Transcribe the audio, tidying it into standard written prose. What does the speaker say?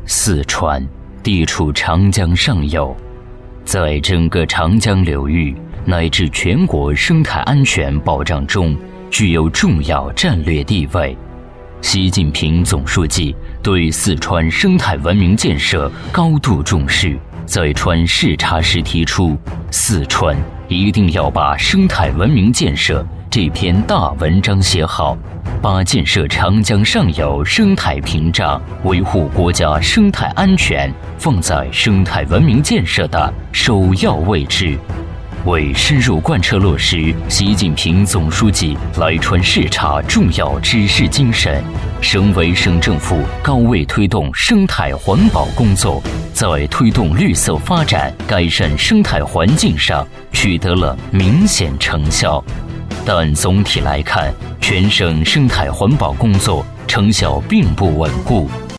四川地处长江上游，在整个长江流域乃至全国生态安全保障中具有重要战略地位。习近平总书记对四川生态文明建设高度重视，在川视察时提出，四川一定要把生态文明建设这篇大文章写好，把建设长江上游生态屏障、维护国家生态安全放在生态文明建设的首要位置。为深入贯彻落实习近平总书记来川视察重要指示精神，省委省政府高位推动生态环保工作，在推动绿色发展、改善生态环境上取得了明显成效。但总体来看，全省生态环保工作成效并不稳固。